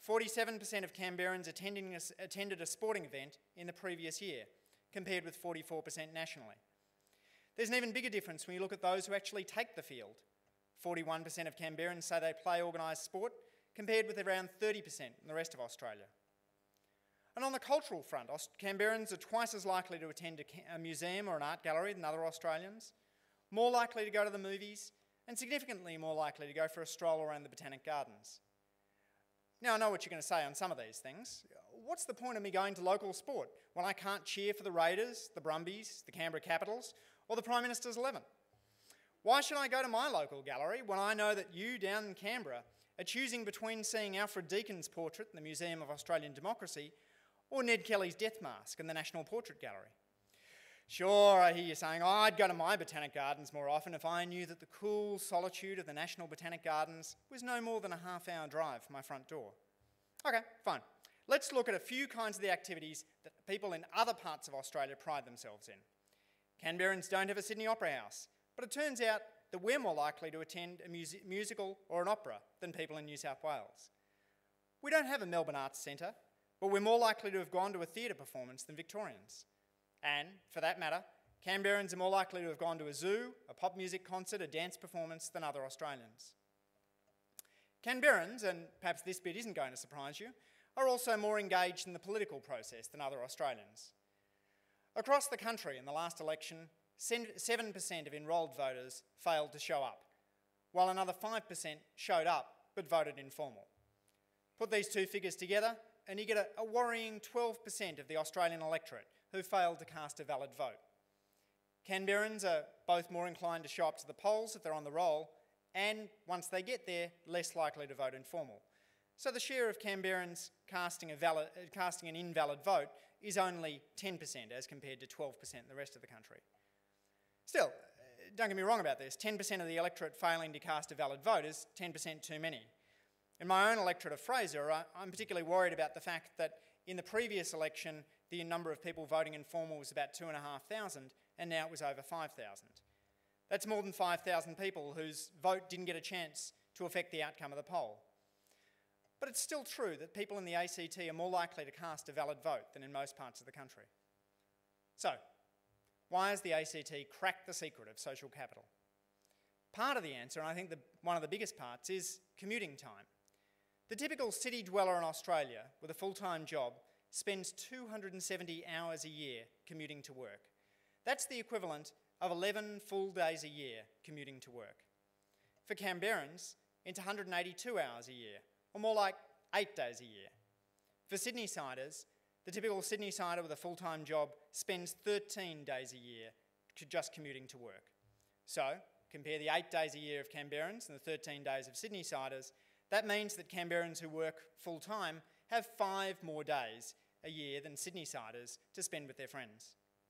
forty-seven percent of Canberrans attending a, attended a sporting event in the previous year, compared with forty-four percent nationally. There's an even bigger difference when you look at those who actually take the field. forty-one percent of Canberrans say they play organised sport, compared with around thirty percent in the rest of Australia. And on the cultural front, Aust- Canberrans are twice as likely to attend a, ca- a museum or an art gallery than other Australians, more likely to go to the movies, and significantly more likely to go for a stroll around the Botanic Gardens. Now, I know what you're going to say on some of these things. What's the point of me going to local sport when I can't cheer for the Raiders, the Brumbies, the Canberra Capitals, or the Prime Minister's eleven? Why should I go to my local gallery when I know that you down in Canberra are choosing between seeing Alfred Deakin's portrait in the Museum of Australian Democracy or Ned Kelly's death mask in the National Portrait Gallery? Sure, I hear you saying, oh, I'd go to my Botanic Gardens more often if I knew that the cool solitude of the National Botanic Gardens was no more than a half-hour drive from my front door. Okay, fine. Let's look at a few kinds of the activities that people in other parts of Australia pride themselves in. Canberrans don't have a Sydney Opera House, but it turns out that we're more likely to attend a mus- musical or an opera than people in New South Wales. We don't have a Melbourne Arts Centre, but we're more likely to have gone to a theatre performance than Victorians. And, for that matter, Canberrans are more likely to have gone to a zoo, a pop music concert, a dance performance than other Australians. Canberrans, and perhaps this bit isn't going to surprise you, are also more engaged in the political process than other Australians. Across the country in the last election, seven percent of enrolled voters failed to show up, while another five percent showed up but voted informal. Put these two figures together and you get a, a worrying twelve percent of the Australian electorate who failed to cast a valid vote. Canberrans are both more inclined to show up to the polls if they're on the roll, and once they get there, less likely to vote informal. So the share of Canberrans casting, a valid, uh, casting an invalid vote is only ten percent as compared to twelve percent in the rest of the country. Still, don't get me wrong about this, ten percent of the electorate failing to cast a valid vote is ten percent too many. In my own electorate of Fraser, I, I'm particularly worried about the fact that in the previous election, the number of people voting informal was about two thousand five hundred, and now it was over five thousand. That's more than five thousand people whose vote didn't get a chance to affect the outcome of the poll. But it's still true that people in the A C T are more likely to cast a valid vote than in most parts of the country. So, why has the A C T cracked the secret of social capital? Part of the answer, and I think the, one of the biggest parts, is commuting time. The typical city dweller in Australia with a full-time job spends two hundred seventy hours a year commuting to work. That's the equivalent of eleven full days a year commuting to work. For Canberrans, it's one hundred eighty-two hours a year, or more like eight days a year. For Sydney-siders, the typical Sydney-sider with a full-time job spends thirteen days a year just commuting to work. So, compare the eight days a year of Canberrans and the thirteen days of Sydney-siders. That means that Canberrans who work full-time have five more days a year than Sydney-siders to spend with their friends.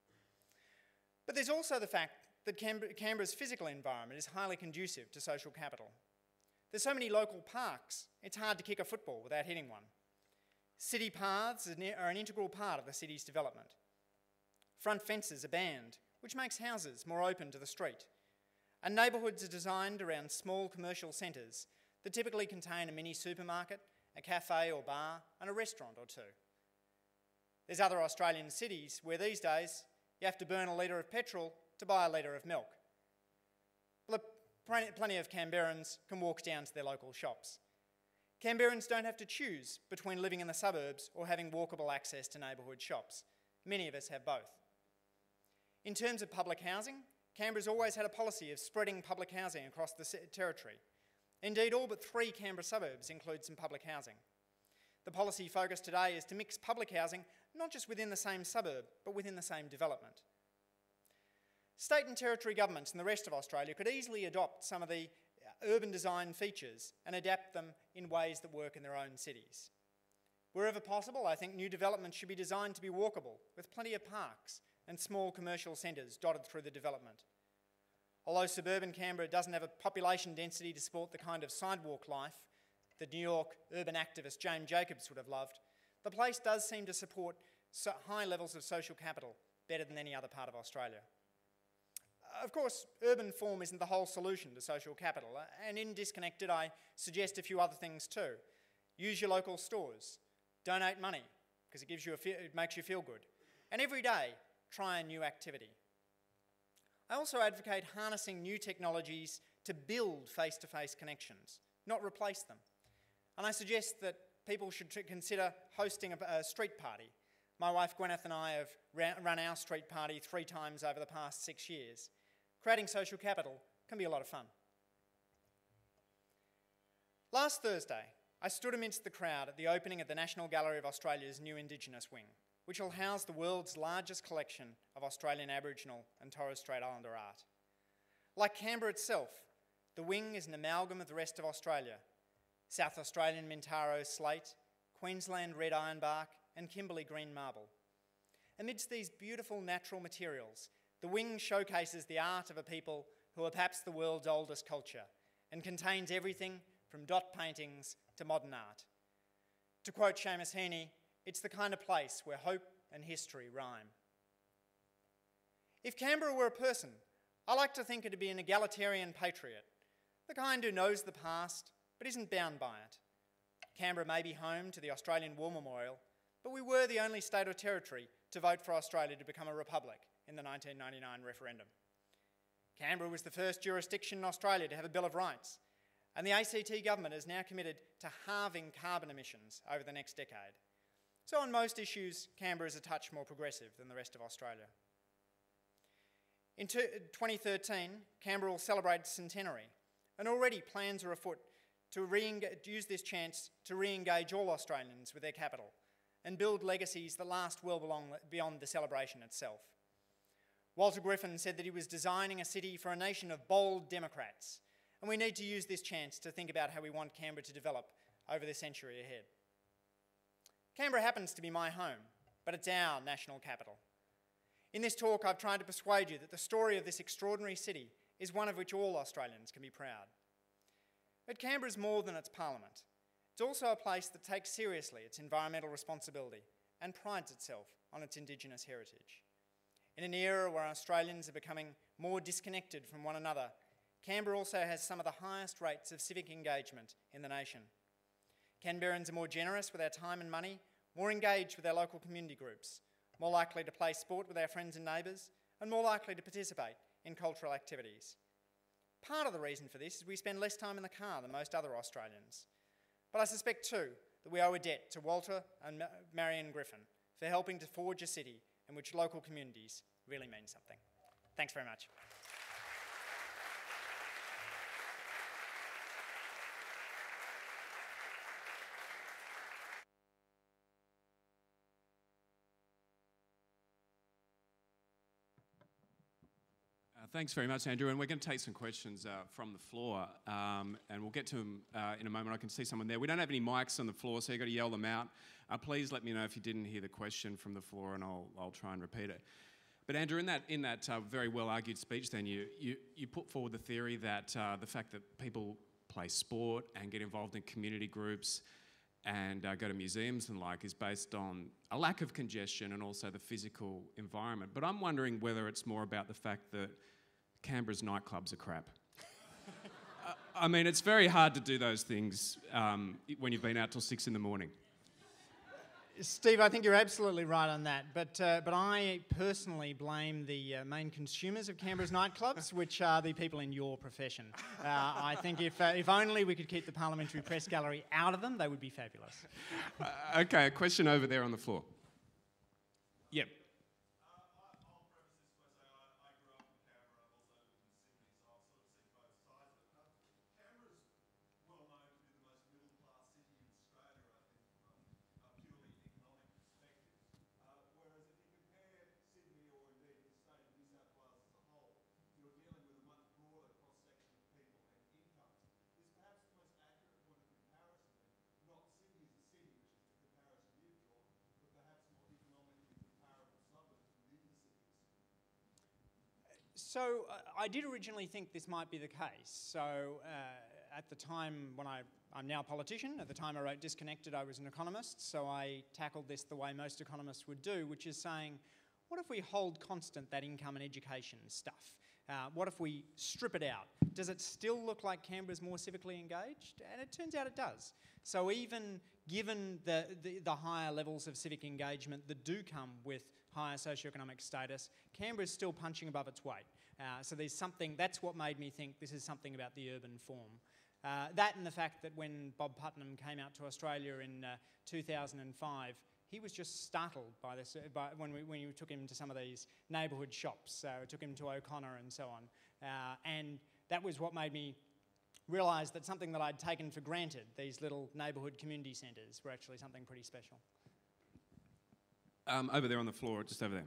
But there's also the fact that Canber- Canberra's physical environment is highly conducive to social capital. There's so many local parks, it's hard to kick a football without hitting one. City paths are an integral part of the city's development. Front fences are banned, which makes houses more open to the street. And neighbourhoods are designed around small commercial centres that typically contain a mini supermarket, a cafe or bar, and a restaurant or two. There's other Australian cities where these days you have to burn a litre of petrol to buy a litre of milk. Well, plenty of Canberrans can walk down to their local shops. Canberrans don't have to choose between living in the suburbs or having walkable access to neighbourhood shops. Many of us have both. In terms of public housing, Canberra's always had a policy of spreading public housing across the territory. Indeed, all but three Canberra suburbs include some public housing. The policy focus today is to mix public housing not just within the same suburb, but within the same development. State and territory governments in the rest of Australia could easily adopt some of the urban design features and adapt them in ways that work in their own cities. Wherever possible, I think new developments should be designed to be walkable, with plenty of parks and small commercial centres dotted through the development. Although suburban Canberra doesn't have a population density to support the kind of sidewalk life that New York urban activist James Jacobs would have loved, the place does seem to support so high levels of social capital better than any other part of Australia. Of course, urban form isn't the whole solution to social capital, and in Disconnected I suggest a few other things too. use your local stores, donate money because it gives you a fe- it makes you feel good, and every day try a new activity. I also advocate harnessing new technologies to build face-to-face connections, not replace them. And I suggest that people should t- consider hosting a, a street party. My wife Gwyneth and I have ra- run our street party three times over the past six years. Creating social capital can be a lot of fun. Last Thursday, I stood amidst the crowd at the opening of the National Gallery of Australia's new Indigenous wing, which will house the world's largest collection of Australian Aboriginal and Torres Strait Islander art. Like Canberra itself, the wing is an amalgam of the rest of Australia: South Australian Mintaro slate, Queensland red ironbark, and Kimberley green marble. Amidst these beautiful natural materials, the wing showcases the art of a people who are perhaps the world's oldest culture and contains everything from dot paintings to modern art. To quote Seamus Heaney, it's the kind of place where hope and history rhyme. If Canberra were a person, I like to think it'd be an egalitarian patriot, the kind who knows the past but isn't bound by it. Canberra may be home to the Australian War Memorial, but we were the only state or territory to vote for Australia to become a republic in the nineteen ninety-nine referendum. Canberra was the first jurisdiction in Australia to have a Bill of Rights, and the A C T government is now committed to halving carbon emissions over the next decade. So on most issues, Canberra is a touch more progressive than the rest of Australia. In twenty thirteen, Canberra will celebrate its centenary, and already plans are afoot to re-engage, use this chance to re-engage all Australians with their capital and build legacies that last well beyond the celebration itself. Walter Griffin said that he was designing a city for a nation of bold Democrats, and we need to use this chance to think about how we want Canberra to develop over the century ahead. Canberra happens to be my home, but it's our national capital. In this talk, I've tried to persuade you that the story of this extraordinary city is one of which all Australians can be proud. But Canberra is more than its parliament. It's also a place that takes seriously its environmental responsibility and prides itself on its Indigenous heritage. In an era where Australians are becoming more disconnected from one another, Canberra also has some of the highest rates of civic engagement in the nation. Canberrans are more generous with our time and money, more engaged with our local community groups, more likely to play sport with our friends and neighbours, and more likely to participate in cultural activities. Part of the reason for this is we spend less time in the car than most other Australians. But I suspect too that we owe a debt to Walter and Marion Griffin for helping to forge a city in which local communities really mean something. Thanks very much.
Uh, thanks very much, Andrew. And we're going to take some questions uh, from the floor, um, and we'll get to them uh, in a moment. I can see someone there. We don't have any mics on the floor, so you've got to yell them out. Uh, please let me know if you didn't hear the question from the floor, and I'll, I'll try and repeat it. But Andrew, in that, in that uh, very well-argued speech then, you, you, you put forward the theory that uh, the fact that people play sport and get involved in community groups and uh, go to museums and like is based on a lack of congestion and also the physical environment. But I'm wondering whether it's more about the fact that Canberra's nightclubs are crap. uh, I mean, it's very hard to do those things um, when you've been out till six in the morning.
Steve, I think you're absolutely right on that, but uh, but I personally blame the uh, main consumers of Canberra's nightclubs, which are the people in your profession. Uh, I think if uh, if only we could keep the Parliamentary Press Gallery out of them, they would be fabulous.
Uh, okay, a question over there on the floor. Yep.
So uh, I did originally think this might be the case. So uh, at the time when I, I'm now a politician, at the time I wrote Disconnected, I was an economist, so I tackled this the way most economists would do, which is saying, what if we hold constant that income and education stuff? Uh, what if we strip it out? Does it still look like Canberra's more civically engaged? And it turns out it does. So even given the, the, the higher levels of civic engagement that do come with higher socioeconomic status, Canberra's still punching above its weight. Uh, so there's something, that's what made me think this is something about the urban form. Uh, that and the fact that when Bob Putnam came out to Australia in uh, two thousand five, he was just startled by this, uh, by when, we, when we took him to some of these neighbourhood shops. Uh, we took him to O'Connor and so on. Uh, and that was what made me realise that something that I'd taken for granted, these little neighbourhood community centres, were actually something pretty special.
Um, over there on the floor, just over there.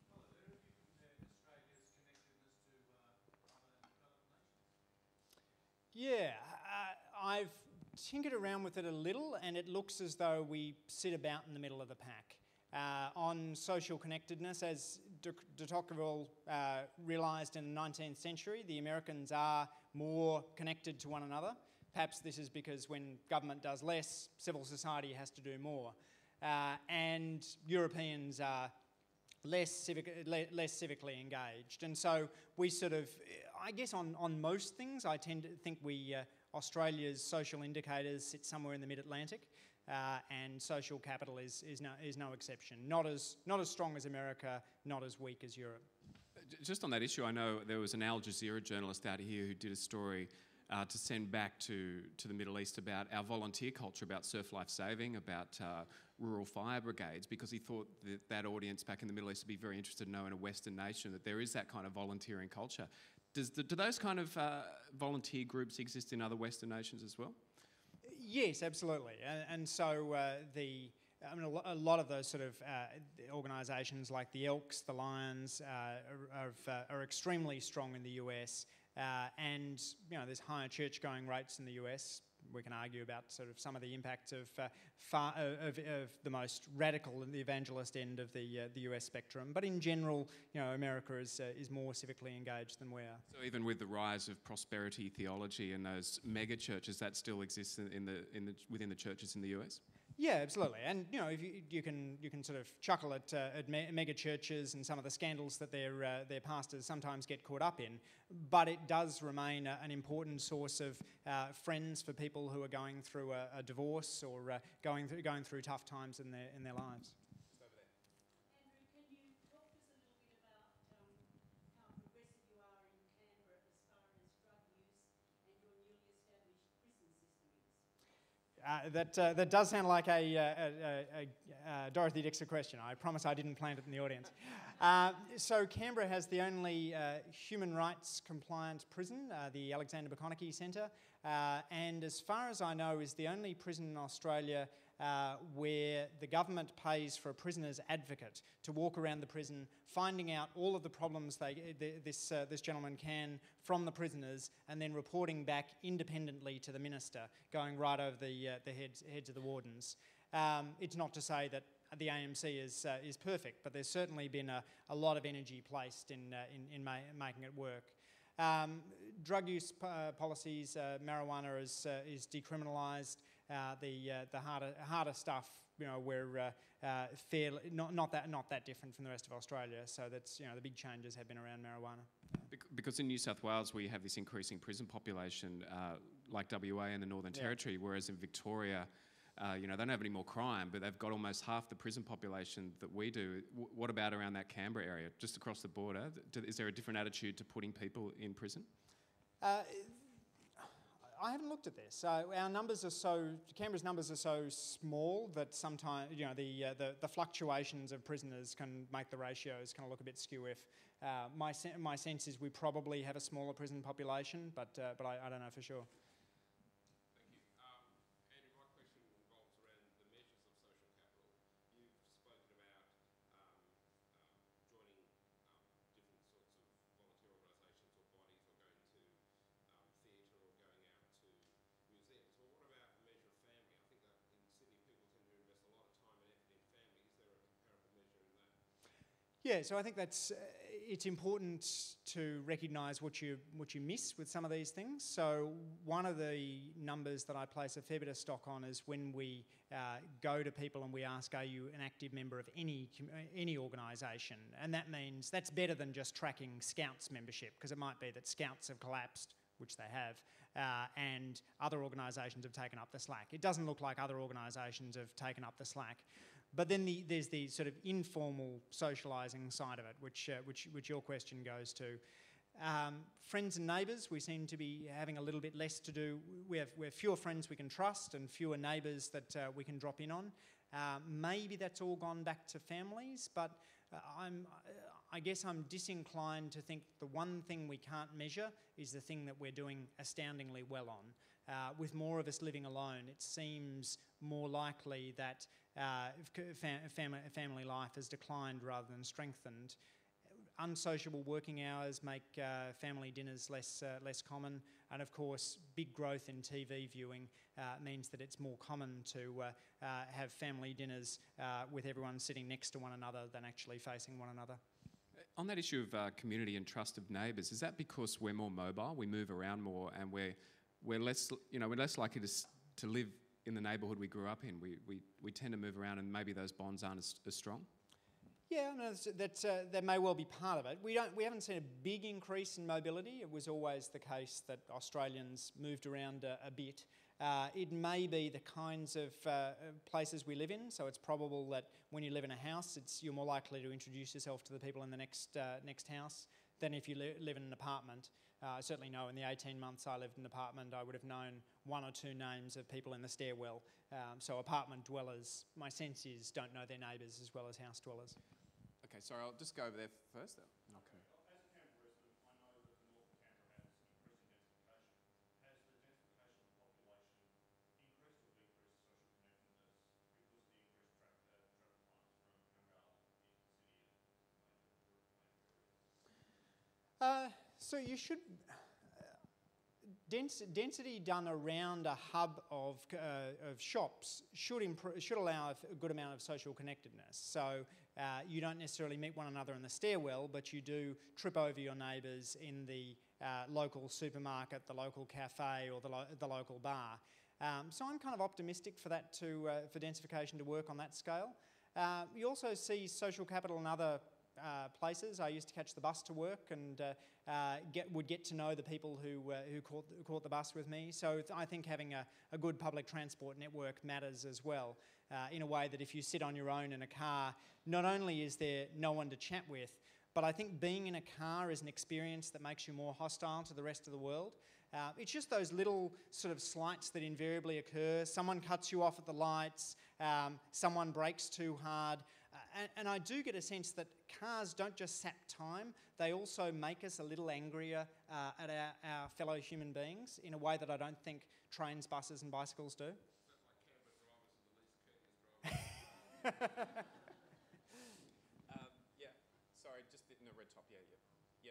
Yeah, uh, I've tinkered around with it a little, and it looks as though we sit about in the middle of the pack. Uh, on social connectedness, as de, de Tocqueville uh, realised in the nineteenth century, the Americans are more connected to one another. Perhaps this is because when government does less, civil society has to do more. Uh, and Europeans are less, civic, le less civically engaged. And so we sort of, I guess on, on most things, I tend to think we, uh, Australia's social indicators sit somewhere in the mid-Atlantic, uh, and social capital is, is, no, is no exception. Not as, not as strong as America, not as weak as Europe.
Just on that issue, I know there was an Al Jazeera journalist out here who did a story uh, to send back to, to the Middle East about our volunteer culture, about surf life saving, about uh, rural fire brigades, because he thought that that audience back in the Middle East would be very interested to know in a Western nation that there is that kind of volunteering culture. Does the, do those kind of uh, volunteer groups exist in other Western nations as well?
Yes, absolutely. And, and so uh, the, I mean, a, lo a lot of those sort of uh, organisations like the Elks, the Lions, uh, are, are, uh, are extremely strong in the U S. Uh, and you know, there's higher church-going rates in the U S. We can argue about sort of some of the impact of, uh, far, of, of the most radical and the evangelist end of the uh, the U S spectrum. But in general, you know, America is uh, is more civically engaged than we are.
So even with the rise of prosperity theology and those mega churches, that still exists in, in the in the within the churches in the U S?
Yeah, absolutely. And you know, if you, you can you can sort of chuckle at, uh, at me mega churches and some of the scandals that their uh, their pastors sometimes get caught up in, but it does remain a, an important source of uh, friends for people who are going through a, a divorce or uh, going through going through tough times in their in their lives. Uh, that, uh, that does sound like a, a, a, a, a Dorothy Dixer question. I promise I didn't plant it in the audience. Uh, so Canberra has the only uh, human rights compliant prison, uh, the Alexander McConaughey Centre, uh, and as far as I know is the only prison in Australia uh, where the government pays for a prisoner's advocate to walk around the prison, finding out all of the problems they, this, uh, this gentleman can from the prisoners, and then reporting back independently to the minister, going right over the, uh, the heads, heads of the wardens. Um, it's not to say that the A M C is, uh, is perfect, but there's certainly been a, a lot of energy placed in, uh, in, in ma making it work. Um, drug use uh, policies, uh, marijuana is, uh, is decriminalised. Uh, the uh, the harder harder stuff, you know, we're uh, uh, fairly not not that not that different from the rest of Australia. So that's, you know, the big changes have been around marijuana.
Because in New South Wales we have this increasing prison population, uh, like W A and the Northern
Yeah.
Territory, whereas in Victoria, uh, you know, they don't have any more crime, but they've got almost half the prison population that we do. W what about around that Canberra area, just across the border? D is there a different attitude to putting people in prison?
Uh, I haven't looked at this. Uh, our numbers are so, Canberra's numbers are so small that sometimes, you know, the, uh, the, the fluctuations of prisoners can make the ratios kind of look a bit skew if. Uh, my, sen my sense is we probably have a smaller prison population, but, uh, but I, I don't know for sure. Yeah, so I think that's uh, it's important to recognise what you what you miss with some of these things. So one of the numbers that I place a fair bit of stock on is when we uh, go to people and we ask, "Are you an active member of any any organisation?" And that means that's better than just tracking Scouts membership, because it might be that Scouts have collapsed, which they have, uh, and other organisations have taken up the slack. It doesn't look like other organisations have taken up the slack. But then the, there's the sort of informal socialising side of it, which, uh, which, which your question goes to. Um, friends and neighbours, we seem to be having a little bit less to do. We have, we have fewer friends we can trust and fewer neighbours that uh, we can drop in on. Uh, maybe that's all gone back to families, but uh, I'm, I guess I'm disinclined to think the one thing we can't measure is the thing that we're doing astoundingly well on. Uh, with more of us living alone, it seems more likely that uh, fam family, family life has declined rather than strengthened. Unsociable working hours make uh, family dinners less uh, less common, and of course, big growth in T V viewing uh, means that it's more common to uh, uh, have family dinners uh, with everyone sitting next to one another than actually facing one another.
On that issue of uh, community and trust of neighbours, is that because we're more mobile, we move around more, and we're we're less you know we're less likely to to live in the neighbourhood we grew up in? We we we tend to move around, and maybe those bonds aren't as, as strong.
Yeah, no, that's, that's, uh, that may well be part of it. We don't, we haven't seen a big increase in mobility. It was always the case that Australians moved around a, a bit. Uh, it may be the kinds of uh, places we live in, so it's probable that when you live in a house, it's, you're more likely to introduce yourself to the people in the next, uh, next house than if you li live in an apartment. Uh, I certainly know in the eighteen months I lived in an apartment, I would have known one or two names of people in the stairwell. Um, so apartment dwellers, my sense is, don't know their neighbours as well as house dwellers.
Okay, sorry, I'll just go over there first. Okay.
As a Canberra resident, I know that the north of Canberra has increasing densification. Has the densification of the population increased or decreased social connectedness because of the increased tra uh, travel times from Canberra into the city and major, major areas?
Uh, so you should, uh, dens density done around a hub of, uh, of shops should, should allow a good amount of social connectedness. So uh, you don't necessarily meet one another in the stairwell, but you do trip over your neighbours in the uh, local supermarket, the local cafe, or the, lo the local bar. Um, so I'm kind of optimistic for that to, uh, for densification to work on that scale. Uh, you also see social capital in other Uh, places. I used to catch the bus to work and uh, uh, get, would get to know the people who, uh, who, caught, who caught the bus with me. So I think having a, a good public transport network matters as well, uh, in a way that if you sit on your own in a car, not only is there no one to chat with, but I think being in a car is an experience that makes you more hostile to the rest of the world. Uh, it's just those little sort of slights that invariably occur. Someone cuts you off at the lights, um, someone brakes too hard. Uh, and, and I do get a sense that cars don't just sap time, they also make us a little angrier uh, at our, our fellow human beings in a way that I don't think trains, buses and bicycles do.
um, yeah, sorry, just in the red top, yeah, yeah. yeah.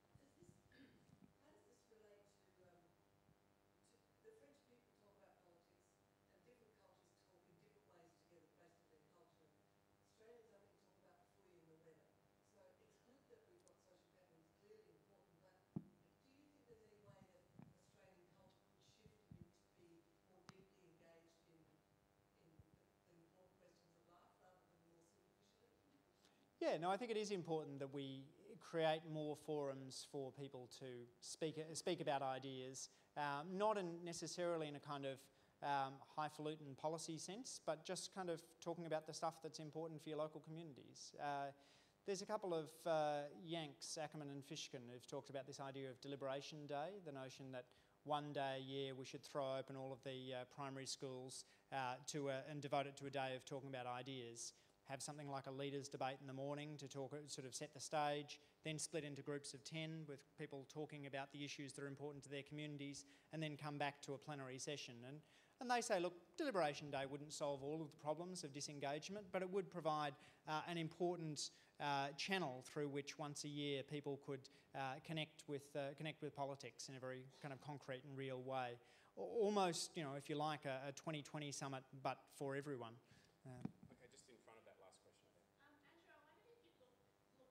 Yeah, no, I think it is important that we create more forums for people to speak, speak about ideas, um, not in necessarily in a kind of um, highfalutin policy sense, but just kind of talking about the stuff that's important for your local communities. Uh, there's a couple of uh, Yanks, Ackerman and Fishkin, who've talked about this idea of Deliberation Day, the notion that one day a year we should throw open all of the uh, primary schools uh, to a, and devote it to a day of talking about ideas. Have something like a leaders' debate in the morning to talk, sort of set the stage, then split into groups of ten with people talking about the issues that are important to their communities, and then come back to a plenary session. And, and they say, look, Deliberation Day wouldn't solve all of the problems of disengagement, but it would provide uh, an important uh, channel through which once a year people could uh, connect with, uh, connect with politics in a very kind of concrete and real way. Almost, you know, if you like, a, a twenty twenty summit, but for everyone. Uh,
Okay, just in front of that last question.
Um, Andrew, I wondered if you'd look, look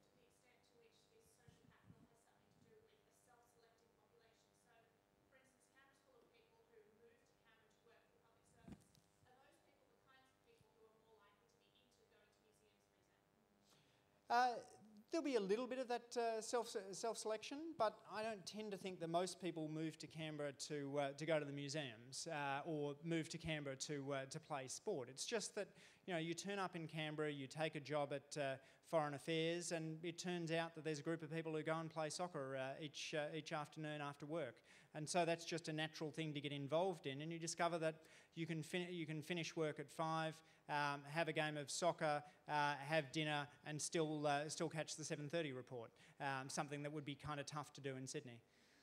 Uh, there'll be a little bit of that uh, self self-selection, but I don't tend to think that most people move to Canberra to uh, to go to the museums uh, or move to Canberra to uh, to play sport. It's just that, you know, you turn up in Canberra, you take a job at uh, Foreign Affairs, and it turns out that there's a group of people who go and play soccer uh, each uh, each afternoon after work, and so that's just a natural thing to get involved in. And you discover that you can fin you can finish work at five, um, have a game of soccer, uh, have dinner, and still uh, still catch the seven thirty report. Um, something that would be kind of tough to do in Sydney.